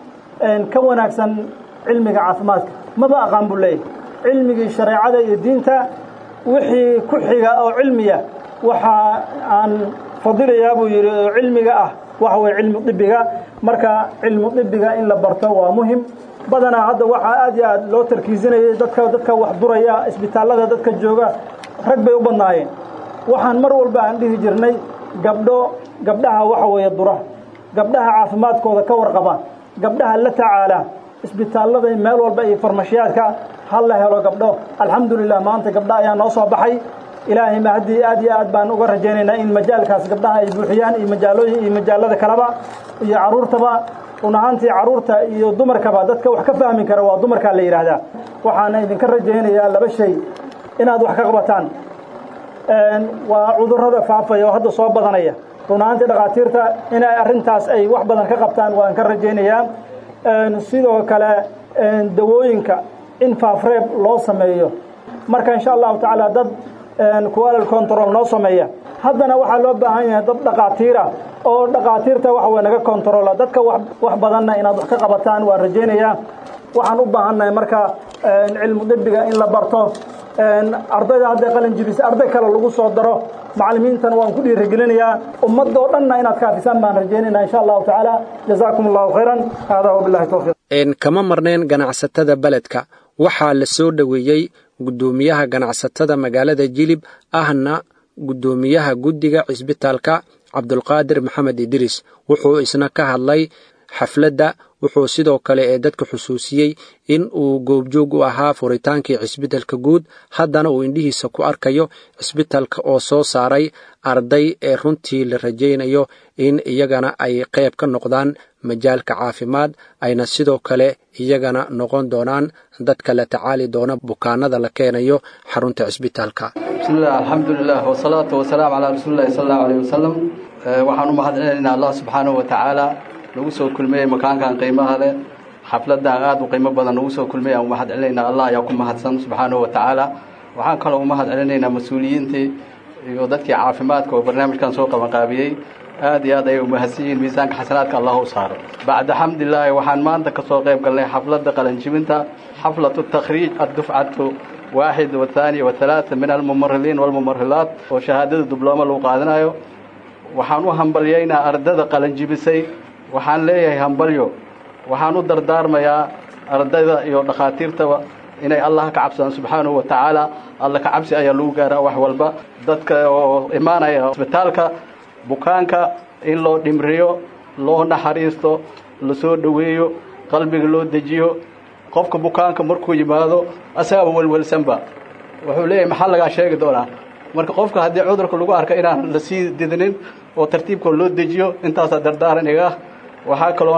ka wanaagsan cilmiga caafimaadka maba aqaan buu leeyahay cilmigii shareecada iyo diinta wixii ku xiga oo cilmiya waxa aan fadilayaa buu yiri cilmiga ah waxa way cilmu dibiga marka cilmu dibiga in la barto waa muhiim badana hadda waxa aad iyo aad loo tarkiisinayay dadka wax duraya isbitaalada dadka jooga rag bay u badnaayeen waxaan mar walba aan dhihi jirnay gabdhaha waxa way dura gabdhaha caafimaadkooda ka warqaba gabdhaha la tacaala isbitaalada meel walba iyo farmashiyaadka hal la helo gabdho alxamdulilah maanta gabdhaha ayaa noo soo baxay ilaahay mahdi aad iyo aad baan uga rajaynaynaa in majaalkaas gabdhaha ay buuxiyaan iyo majaalooyin iyo majaalada kaleba iyo caruurtaba unaantii caruurta iyo dumarkaba dadka wax ka fahmi kara waa dumarka la yiraahdaa waxaan idinka rajaynayaa laba shay inaad wax ka qabataan waa cudurrada faafaya oo hadda soo badanaya runaantii dhaqaatiirta inay arintaas ay wax badan ka qabtaan waan ka rajaynayaa sidoo kale dawooyinka in faafreeb loo sameeyo marka insha Allah taala dad quality control noo sameeya haddana waxa loo baahan yahay dad dhaqaatiir ah oo dhaqaatiirta waxa way naga control dadka wax badanna inaad wax ka qabataan waan rajaynayaa waxaan u baahanahay marka cilmu dibbiga in la barto ardayda hadda qalin jibis arday kale lagu soo daro macallimiintan waan ku dhiirigelinayaa ummadda oo dhanna inaad kaafisaan baan rajaynaynaa insha Allah taala jazaakumullahu khairan hada wa billahi tawfiq kama marneen ganacsatada baledka waxaa la soo dhaweeyay gudoomiyaha ganacsatada magaalada Jilib ahna gudoomiyaha guddiga cisbitaalka Cabdulqaadir Maxamed Idris wuxuu isna ka hadlay xafladda wuxuu sidoo kale ee dadka xusuusiyey in uu goobjoog u ahaa furitaankii cisbitalka guud haddana uu indhihiisa ku arkayo cisbitalka oo soo saaray arday ee runtii la rajaynayo in iyagana ay qayb ka noqdaan majaalka caafimaad ayna sidoo kale iyagana noqon doonaan dadka la tacaali doona bukaanada la keenayo xarunta cisbitalka. bismillah alxamdulilah wasalaatu wasalaam calaa rasuulillahi sal allahu alayhi wasalam. waxaan u mahadcelinaynaa allah subxaanahu watacaala nagu soo kulmeeyey makaankan qiimaha leh xafladan aad u qiimo badan nagu soo kulmeeyay aan u mahadcelinaynaa allah ayaa ku mahadsan subxaanahu watacaala. waxaan kaloo u mahadcelinaynaa mas-uuliyiintii iyo dadkii caafimaadka oo barnaamijkan soo qabanqaabiyey aad iyo aad ayay u mahadsan yihiin miisaanka xasanaadka allah u saaro. bacda xamdilaahi waxaan maanta ka soo qayb galnay xafladda qalanjibinta xaflatu takhriij addufcatu 1 و2 و3 من الممرضين والممرضات oo shahaadada diblooma lagu qaadanayo. waxaan u hambalyeynaa ardada qalanjibisay waxaan leeyahay hambalyo. waxaan u dardaarmayaa ardayda iyo dhakhaatiirtaba inay allah ka cabsadaan subxaanahu watacaala. alla ka cabsi ayaa lagu gaaraa wax walba. dadka oo imaanaya isbitaalka bukaanka in loo dhimriyo loo naxariisto la soo dhoweeyo qalbiga loo dejiyo. qofka bukaanka markuu yimaado asaaba walwalsanba wuxuu leeyahay maxaa laga sheegi doonaa. marka qofka haddii cudurka lagu arka inaan la sii didinin oo tartiibka loo dejiyo intaasaa dardaaraniga. waxaa kaloo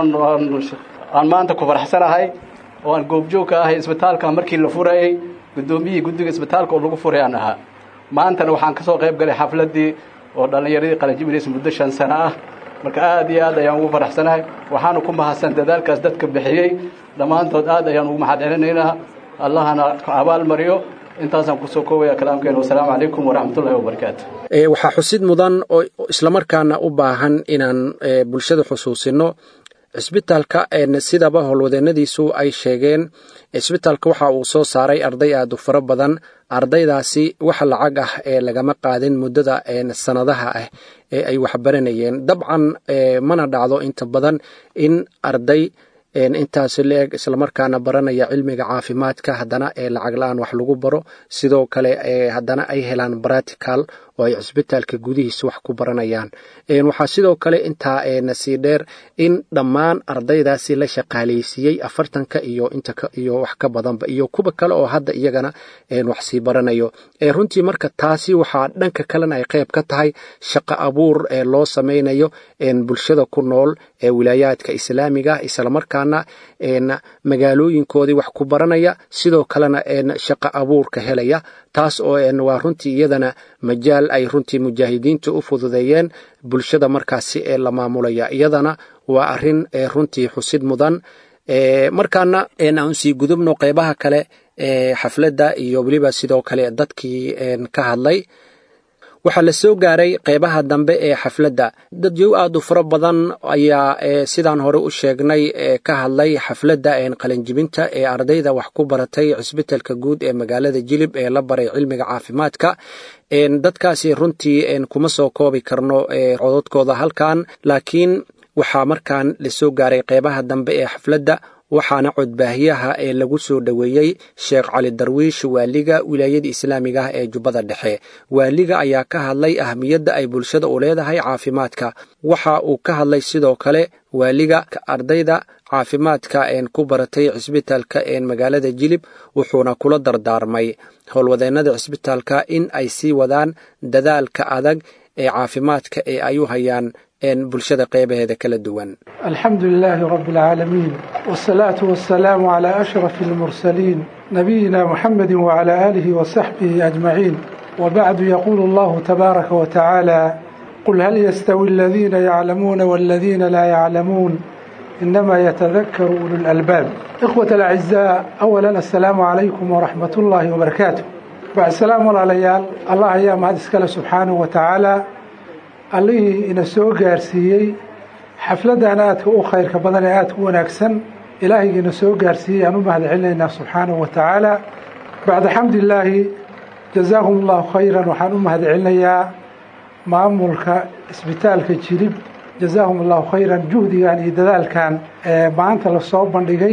aan maanta ku faraxsanahay oo aan goobjoog ka ahay isbitaalka markii la furayay gudoomiyihii guddiga isbitaalka oo lagu furayaan ahaa. maantana waxaan ka soo qayb galay xafladii oo dhallinyaradii qalanjibinaysa muddo 5 sano ah. marka aad iyo aad ayaan ugu faraxsanahay waxaana ku mahadsan dadaalkaas dadka bixiyey dhammaantood aad ayaan ugu mahadcelinaynaa. allahana abaal mariyo. intaasaan kusoo koobaya kalaamkeena. wasalaamu calaykum waraxmatullahi wabarakaatu. waxaa xusid mudan oo islamarkaana u baahan inaan bulshada xusuusino cisbitaalka sidaba howlwadeennadiisu ay sheegeen cisbitaalka waxa uu soo saaray arday aad u fara badan. ardaydaasi waxa lacag ah ee lagama qaadin muddada sanadaha ah ee ay waxbaranayeen. dabcan mana dhacdo inta badan in arday intaas leeg islamarkaana baranaya cilmiga caafimaadka haddana lacag la-aan wax lagu baro sidoo kale haddana ay helaan practical oo ay cisbitaalka gudihiisa wax ku baranayaan. waxaa sidoo kale intaa sii dheer in dhammaan ardaydaasi la shaqaaleysiiyey 40 iyo wax ka badanba iyo kuwa kale oo hadda iyagana wax sii baranayo. runtii marka taasi waxaa dhanka kalena ay qayb ka tahay shaqo abuur loo sameynayo bulshada ku nool ee wilaayaadka islaamiga islamarkaana magaalooyinkoodii wax ku baranaya sidoo kalena shaqo abuurka helaya. taas oo waa runtii iyadana majaal ay runtii mujaahidiintu u fududeeyeen bulshada markaasi la maamulaya. iyadana waa arrin runtii xusid mudan. markaana aan sii gudubno qaybaha kale xafladda iyo weliba sidoo kale dadkii ka hadlay. waxaa la soo gaaray qaybaha dambe ee xafladda. dadyow aad u fara badan ayaa sidaan hore u sheegnay ka hadlay xafladda qalanjibinta ee ardayda wax ku baratay cisbitalka guud ee magaalada Jilib ee la baray cilmiga caafimaadka. dadkaasi runtii kuma soo koobi karno cododkooda halkan laakiin waxaa markaan la soo gaaray qaybaha dambe ee xafladda waxaana codbaahiyaha lagu soo dhaweeyey Sheekh Cali Darwiish waaliga wilaayada islaamiga ee Jubbada Dhexe. waaliga ayaa ka hadlay ahmiyadda ay bulshada u leedahay caafimaadka. waxa uu ka hadlay sidoo kale waaliga ardayda caafimaadka ku baratay cisbitaalka magaalada Jilib wuxuuna kula dardaarmay howlwadeennada cisbitaalka in ay sii wadaan dadaalka adag ee caafimaadka ee ay u hayaan bulshada qeybaheeda kala duwan. alxamdulilaahi rabbi alcaalamiin wasalaatu wasalaamu calaa ashrafi almursaliin nabiyina muxamedi wacalaa aalihi wasaxbihi ajmaciin. wabacdu yaquulu allahu tabaaraka watacaala qul hal yastawi aladiina yaclamuuna waladiina laa yaclamuun inamaa yatadakaru ulu lalbaab. ikhwata alacizaa awalan assalaamu calaykum waraxmat ullaahi wabarakaatu. bacdsalaam walaalayaal allah ayaa mahad iskale subxaanahu watacaala allihii ina soo gaarsiiyey xafladdan aadka u khayrka badan ee aadka u wanaagsan. ilaahayga ina soo gaarsiiyey aan u mahad celinaynaa subxaanahu watacaala. bacda xamdillaahi jazaahum allahu khayran. waxaan u mahad celinayaa maamulka isbitaalka Jilib jazaahum allahu khayran. juhdigan iyo dadaalkan maanta la soo bandhigay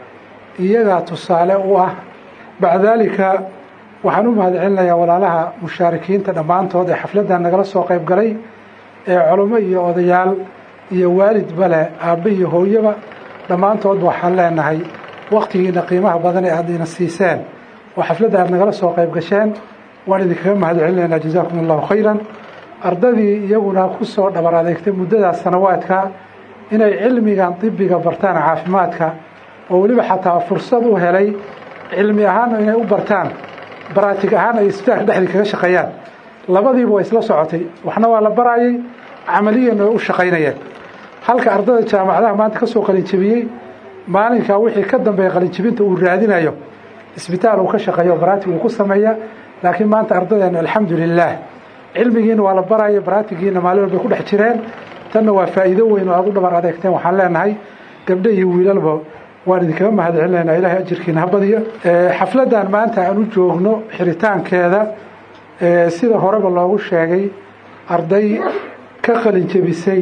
iyagaa tusaale u ah. bacdaalika waxaan u mahad celinayaa walaalaha mushaarikiinta dhammaantood ee xafladdan nagala soo qayb galay culamo iyo odayaal iyo waalidba leh aabbe iyo hooyaba dhammaantoodba waxaan leenahay wakhtigiina qiimaha badan ee aad ina siiseen oo xafladda aad nagala soo qayb gasheen waan idinkaga mahad celinaynaa jazaakum allahu khayran ardadii iyaguna ku soo dhabar adeegtay muddadaas sanawaadka inay cilmigan dibiga bartaan caafimaadka oo weliba xataa fursad u helay cilmi ahaanna inay u bartaan baraatig ahaan ay isbitaalka dhexdii kaga shaqeeyaan labadiiba waa isla socotay waxna waa la baraayay camaliyan way u shaqaynayeen halka ardada jaamacadaha maanta ka soo qalinjabiyey maalinkaa wixii ka dambeeya qalinjabinta uu raadinayo isbitaal uu ka shaqeeyo baraatig uu ku sameeya laakiin maanta ardadeena alxamdulilaah cilmigiina waa la baraya baraatigiina maalin walbay ku dhex jireen tanna waa faa'iido weyn oo aad u dhabar adeegteen waxaan leenahay gabdho iyo wiilalba waan idinkaga mahad celinaynaa ilaahay ajirkiina ha badiyo xafladdan maanta aan u joogno xiritaankeeda sida horeba loogu sheegay arday ka qalin jebisay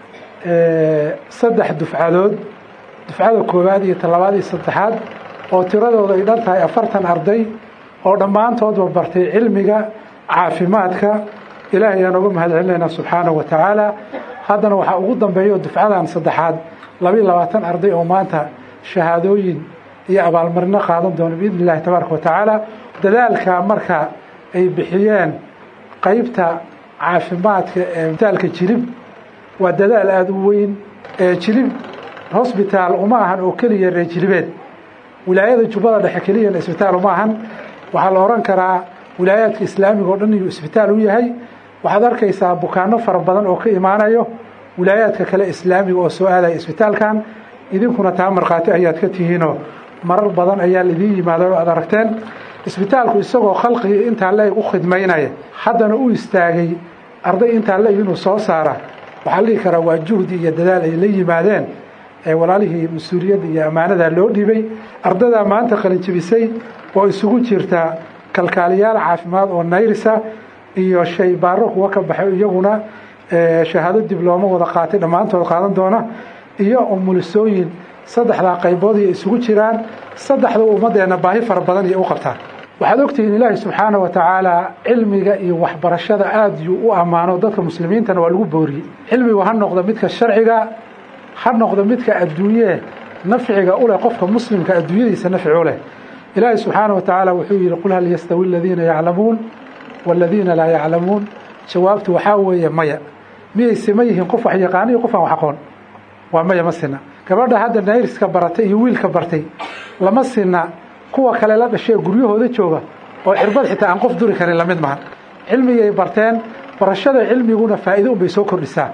3 dufcadood dufcada koowaad iyo talabaad iyo saddexaad oo tiradooda ay dhan tahay 40 arday oo dhammaantoodba bartay cilmiga caafimaadka ilaahay ayaan uga mahad celinaynaa subxaanahu wa tacaala haddana waxaa ugu dambeeya dufcadan saddexaad 22 arday oo maanta shahaadooyin iyo abaalmarino qaadan doona biidni illaahi tabaaraka wa tacaala dadaalka marka ay bixiyeen qaybta caafimaadka ee isbitaalka Jilib waa dadaal aad u weyn Jilib hospital uma ahan oo kaliya reer Jilibeed wilaayada Jubbada Dhexe kaliya isbitaal uma ahan waxaa la oran karaa wilaayadka islaamiga oo dhan iyo isbitaal u yahay waxaad arkaysaa bukaano fara badan oo ka imaanayo wilaayadka kale islaamiga oo soo aaday isbitaalkan idinkuna taa marqaati ayaad ka tihiinoo marar badan ayaa idin yimaado aad aragteen isbitaalku isagoo khalqiga inta la u khidmaynaya haddana u istaagay arday inta la inuu soo saara waxa la karaa waa juhdi iyo dadaal ay la yimaadeen ee walaalihii mas'uuliyadda iyo amaanada loo dhibay ardada maanta qalin jabisay oo isugu jirta kalkaaliyaal caafimaad oo nayrisa iyo shay baaro kuwa ka baxay iyaguna shahaado diblooma wada qaatay dhammaantood qaadan doona iyo umulisooyin saddexda qaybood ay isugu jiraan saddexda ummadeena baahi fara badan ay u qabtaan waxaad ogtihiin ilaahay subxaanahu wa tacaala cilmiga iyo waxbarashada aad u amaano dadka muslimiintana waa lagu booriyey cilmigu ha noqdo midka sharciga ha noqdo midka adduunye nafciga u leh qofka muslimka adduunyadiisa nafci u leh ilaahay subxaanahu wa tacaala wuxuu yidhi qul hal yastawi aladiina yaclamuun waladiina laa yaclamuun jawaabtu waxaa weeye maya miyay sima yihiin qof wax yaqaano iyo qof aan wax aqoon waa maya ma sina gabadha hadda nayriska baratay iyo wiilka bartay lama sina kuwa kale la dhashay guryahooda jooga oo cirbad xitaa aan qof duri karin lamid maaha cilmigay barteen barashada cilmiguna faa'iido u bay soo kordhisaa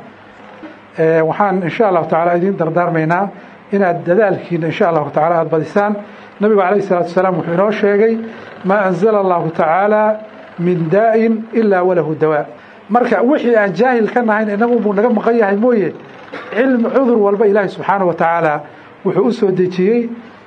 waxaan insha Allah taala idin dardaarmaynaa inaad dadaalkiina insha Allah taala aad badisaan nabiga kaleey salaatu salaam wuxuu inoo sheegay ma anzala Allah taala min daa'in illa walahu dawa marka wixii aan jaahil ka nahayn inagu buu naga maqan yahay mooyee علم عذر والبا إلهي سبحانه وتعالى وحو أسو دجيي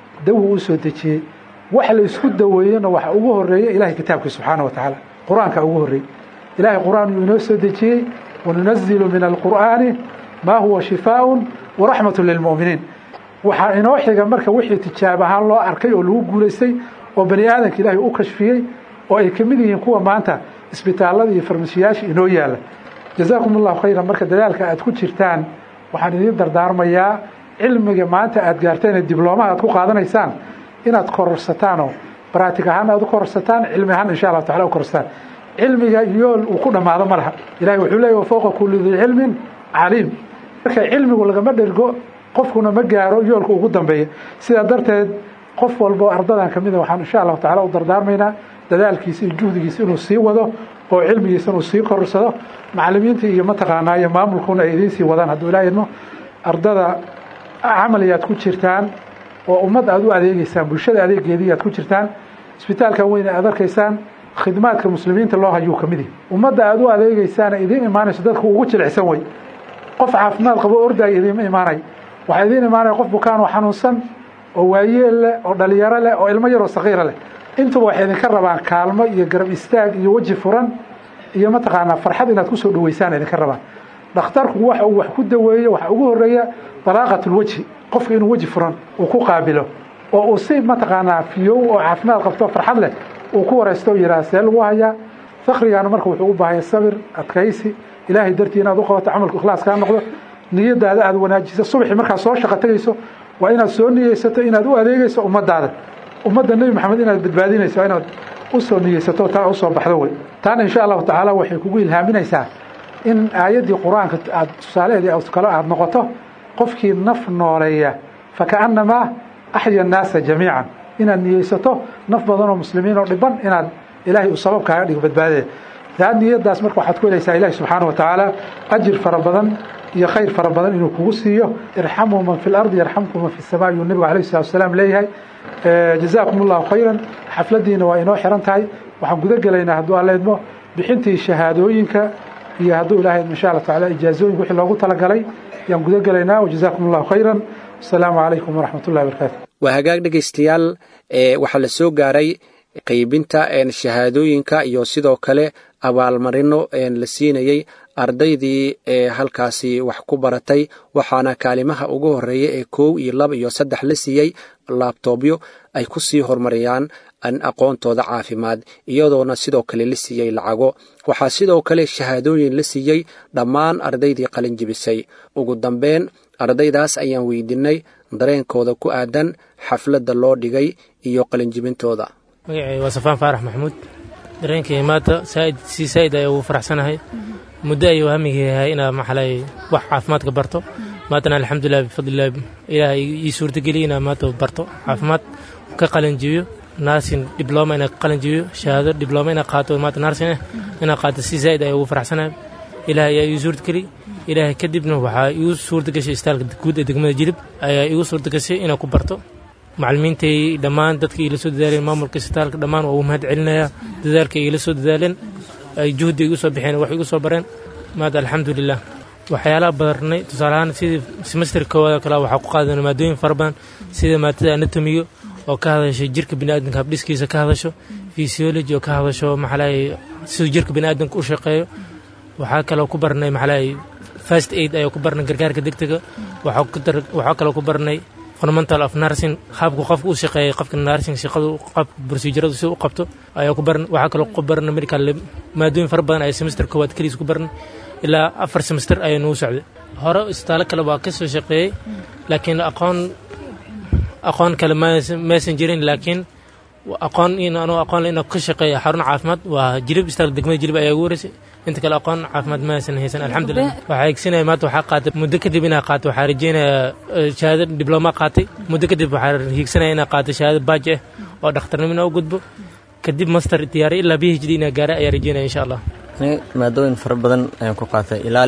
دو أسو دجيي وحل يسكد دوينا وحا أقوه الرئي إلهي كتابك سبحانه وتعالى قرآنك أقوه الرئي إلهي قرآن ينسو دجيي وننزل من القرآن ما هو شفاء ورحمة للمؤمنين وحا إنوحي مركا وحي تتشابها الله أركي ولو قوليسي وبني آدم إلهي أكشفيه وإكمده ينقوى معنتا اسبتال الله فرمسياش إنو يالا جزاكم الله خيرا مركا دلالك أتكو تشرتان waxaan idin dardaarmayaa cilmiga maanta aad gaarteen diblooma aad ku qaadanaysaan inaad kororsataan oo practice ahaan aad ku kororsataan cilmi ahaan insha Allah taala ku kororsataan cilmiga yool uu ku dhamaado malaha ilaahay wuxuu leeyahay fawqa kulli ilmin alim marka cilmigu laga ma dhergo qofkuna ma gaaro yoolka ugu dambeeya sida darteed qof walba ardadan kamid waxaan insha Allah taala u dardaarmaynaa dadaalkiisa iyo juhdigiisa inuu sii wado oo cilmigiisa inuu sii korsado macallimiinta iyo mataqaanaa iyo maamulkuna ay idin sii wadaan hadduu ilaahayno ardada camaliyaad ku jirtaan oo ummad aad u adeegaysaan bulshada adeegeedii aad ku jirtaan isbitaalka weyn aad arkaysaan khidmaadka muslimiinta loo hayo kamid ummadda aad u adeegaysaan idin imaanayso dadku ugu jilicsan way qof caafimaad qabo orday idin imaanay waxa idin imaanay qof bukaan oo xanuunsan oo waayeel leh oo dhalinyaro leh oo ilmo yar oo saqiir leh intuba waxay idin ka rabaan kaalmo iyo garab istaag iyo waji furan iyo mataqaana farxad inaad ku soo dhaweysaan idin ka rabaan dhakhtarku waxa uu wax ku daweeyo waxa ugu horeeya talaaqatul wajhi qofka inuu waji furan uu ku qaabilo oo uu si mataqaana fiyo oo caafimaad qabto farxad leh uu ku wareysto yiraaseel lagu haya faqrigan marka wuxuu u baahan sabir adkaysi ilaahay dartii inaad u qabato amalku ikhlaas ka noqdo niyadaada aad wanaajiso subaxii markaad soo shaqo tagayso waa inaad soo niyeysato inaad u adeegayso ummadaada ummadda nebi maxamed inaad badbaadinayso waa inaad u soo niyeysato taa u soo baxdo wey taana insha allahu tacaala waxay kugu ilhaaminaysaa in aayaddii qur-aanka aad tusaalaheedii kale aad noqoto qofkii naf nooleeya fakaannamaa axya annaasa jamiican inaad niyeysato naf badan oo muslimiin oo dhiban inaad ilaahay uu sabab kaaga dhigo badbaadada taa niyadaas marka waxaad ku helaysaa ilaahi subxaana wa tacaala ajir fara badan iyo khayr fara badan inuu kugu siiyo irxamuu man fi lardi yarxamkum man fi samaa yuu nebigu alayhi salatu wasalaam leeyahay jazaakum allahu khayran xafladdiina waa inoo xiran tahay waxaan guda gelaynaa hadduu alla idmo bixintii shahaadooyinka iyo hadduu ilaahay insha allah tacaala ijaazooyinka wixii loogu talagalay ayaan guda gelaynaa wajazaakum allahu khayran asalaamu calaykum waraxmat ullahi wabarakaatu waa hagaag dhegaystayaal waxaa la soo gaaray qaybinta shahaadooyinka iyo sidoo kale abaalmarino la siinayey ardaydii halkaasi wax ku baratay waxaana kaalimaha ugu horeeya ee 1 iyo 2 iyo 3 la siiyey laabtoobyo ay ku sii horumariyaan aqoontooda caafimaad iyadoona sidoo kale la siiyey lacago waxaa sidoo kale shahaadooyin la siiyey dhammaan ardaydii qalin jibisay ugu dambeyn ardaydaas ayaan weydiinay dareenkooda ku aadan xafladda loo dhigay iyo qalin jibintooda magacay waa Safaan Faarax Maxamuud dareenkay maanta saa'id ay ugu faraxsanahay muddo ayuu hamigayahay inaan maxalay wax caafimaadka barto maantana alxamdulilah bifadlilah ilaahay ii suurtageliyay inaan maanta barto caafimaad ka qalin jibiyo naasin dibloma inaan qalin jibiyo shahaado dibloma inaan qaato maanta naasin inaan qaato si saa'id ay ugu faraxsanahay ilaahay ayaa ii suurtageliyay ilaahay kadibna waxaa igu suurtagashay istaalka guud ee degmada Jilib ayaa igu suurtagashay inaan ku barto macallimiintay dhammaan dadkii ila soo dadaaleen maamulka istaalka dhammaan waa u mahad celinayaa dadaalka ila soo dadaaleen ay juhdi igu soo bixeen wax igu soo bareen maanta alxamdulilah waxyaalaha badarnay tusaale ahaan sidii semester koowaad kale waxaa ku qaadanay maadooyin fara badan sida maadada anatomiga oo ka hadasho jirka bini'aadamka habdhiskiisa ka hadasho physiology oo ka hadasho maxalay siduu jirka bini'aadamka u shaqeeyo waxaa kaloo ku barnay maxalay first aid ayaa ku barnay gargaarka degdega waxaa kaloo ku barnay fundamental of nursing qaabku qofku u shaqeeyo qofka nursing shaqadu qaab proceduradu si u qabto ayaa ku baran waxa kale ku baran medical maadooyin fara badan ay semester koowaad kaliis ku baran ilaa 4 semester ay noo socday hore istaalo kale waa ka soo shaqeeyay laakiin aqoon kale ma jirin laakiin aqoon inaan ka shaqeeyo xarun caafimaad waa Jilib istaal degmada Jilib ayaa ugu horeysay inta kale aqoon caafimaad ma haysan alxamdulilah waxaa eegsanaya maanta waxaa qaatay muddo kadib inaa qaato waxaa rajeynayaa shahaado dibloma qaatay muddo kadib waxaa hiigsanaya inaa qaato shahaado baaj ah oo dhakhtarnimo u gudbo kadib master diyaari ilaa PhD inaa gaara ayaa rajeynaya insha Allah maadooyin fara badan ayaan ku qaatay ilaa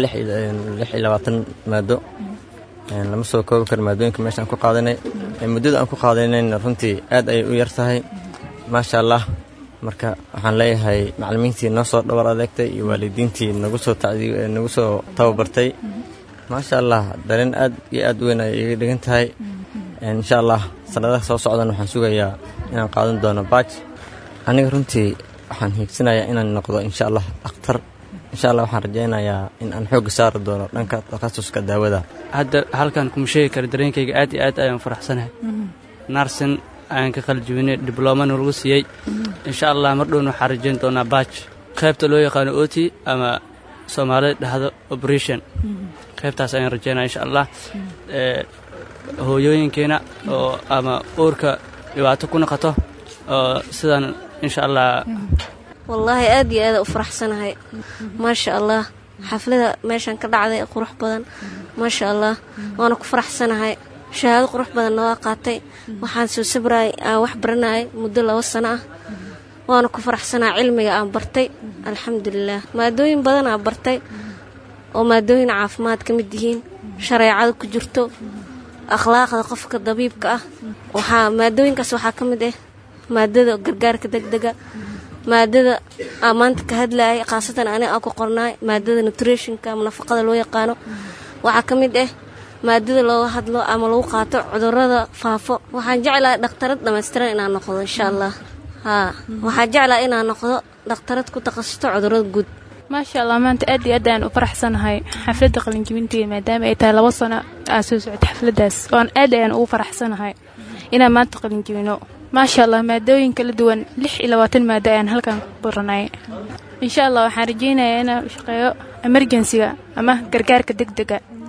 26 maado lama soo koobi karo maadooyinka meeshaan ku qaadanay muddada aan ku qaadanayna runtii aad ay u yar tahay maasha Allah marka waxaan leeyahay macallimiintii noo soo dhawr adeegtay iyo waalidiintii nagu soo tababartay maasha Allah dareen aad iyo aad weyn ay iga dhigan tahay insha Allah sanadaha soo socdaan waxaan sugayaa inaan qaadan doono baaj aniga runtii waxaan hiigsanayaa inaan noqdo insha Allah dhakhtar insha Allah waxaan rajeynayaa in aan xoog saar doono dhanka takhasuska daawada hadda halkan kuma sheegi karo dareenkayga aad iyo aad ayaan faraxsanahay nursing aan ka qaljibinay dibloma lagu siiyay insha Allah mar dhow waxaan rajeyn doonaa baaj qaybta loo yaqaan OT ama Soomaaliyeed dhahdo operation qaybtaas ayaan rajeynaa insha Allah hooyooyinkeena oo ama uurka dhibaato ku noqoto oo sidan insha Allah wallahi aad iyo aad u faraxsanahay maasha Allah xaflada meeshan ka dhacday qurux badan maasha Allah waana ku faraxsanahay shahaado qurux badan waa qaatay waxaan soo sabray aan wax baranay muddo 2 sano ah waana ku faraxsanahay cilmiga aan bartay alxamdulilah maadooyin badan aan bartay oo maadooyin caafimaad ka mid yihiin shareecada ku jirto akhlaaqda qofka dabiibka ah maadooyinkaas waxaa ka mid ah maadada gargaarka degdega maadada amaanta ka hadlaay qaasatan aan ku qornay maadada nutritionka ama nafaqada loo yaqaano waxaa ka mid ah maadada loo hadlo ama lagu qaato cudurrada faafo waxaan jeclahay dhakhtarad dhameystiran inaan noqdo insha Allah waxaan jeclahay inaan noqdo dhakhtarad ku takhasusto cudurrada guud maasha Allah maanta aad iyo aad aan u faraxsanahay xafladda qalinjibinteeda maadaama ay tahay 2 sano aan soo socday xafladaas oo aad ayaan ugu faraxsanahay inaan maanta qalinjibino maasha Allah maadooyin kala duwan 26 maado ayaan halkan baranay insha Allah waxaan rajeynayaa inaan shaqeeyo emergency ama gargaarka degdega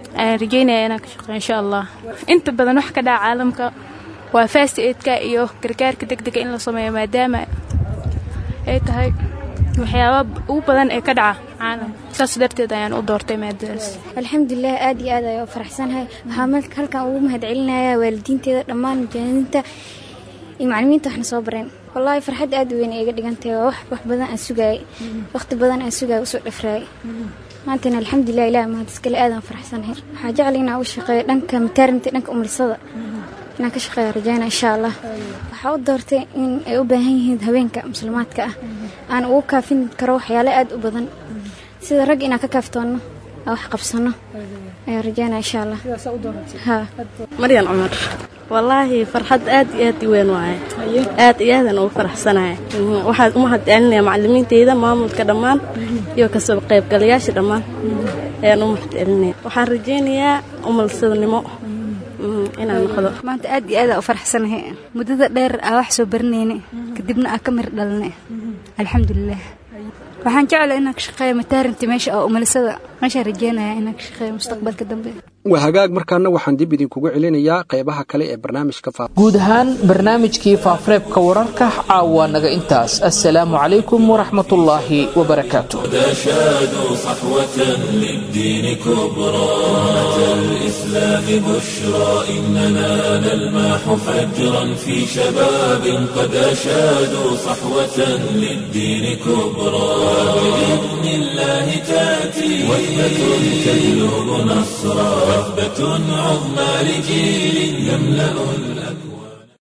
aan rajeynaya inaan ka shaqeeyo insha allah. Inta badan wax ka dhaca caalamka waa fast aidka iyo gargaarka degdega in la sameeyo maadaama ay tahay waxyaaba ugu badan ee ka dhaca caalamka. saas darteed ayaan u doortay maadadaas. alxamdulilah aad iyo aad ayaan u faraxsanahay. waxaan halkan ugu mahadcelinayaa waalidiinteeda dhammaan mujaahadiinta iyo macallimiinta waxna soo bareen. wallaahi farxad aad u weyn iga dhigantay wax badan aan sugayay waqti badan aan sugayay usoo dhafraayay. maantana alxamdulilah ilaahay mahad iskale aad aan faraxsanahay. waxaan jeclahay inaan u shaqeeyo dhanka maternity dhanka umlisada inaan ka shaqeeyo rajayna insha allah. waxaa u doortay in ay u baahan yihiin haweenka muslimaadka ah aan ugu kaafin karo waxyaalo aad u badan sida rag inaan ka kaaftoono wax qabsano ayaan rajaynaa insha allah. Maryan Cumar wallaahi farxad aad iyo aad u weyn waaye aad iyo aad aan ugu faraxsanahay. waxaan u mahadcelinayaa macallimiinteyda maamulka dhammaan iyo ka soo qaybgalayaasha dhammaan ayaan u mahadcelinayaa. waxaan rajaynayaa umulsadnimo inaan noqdo. maanta aad iyo aad aan u faraxsanahay muddada dheer aan wax soo baranayna kadibna aan ka mir dhalnay alxamdulilah. waxaan jeclahay inaan ka shaqeeyo maternity meesha oo umalisada meeshaan rajeynayaa inaan ka shaqeeyo mustaqbalka dambe. waa hagaag markaana waxaan dib idinkugu celinayaa qaybaha kale ee barnaamijka guud ahaan barnaamijkii faafareebka wararka caawa naga intaas. assalaamu calaykum waraxmatullaahi wabarakaatu. شادوا صحوة للدين كبرى الإسلام بشرى إننا نلمح فجرا في شباب قد أشادوا صحوة للدين كبرى بإذن الله تأتي وثبة تجلب نصرا وثبة عظمى لجيل يملأ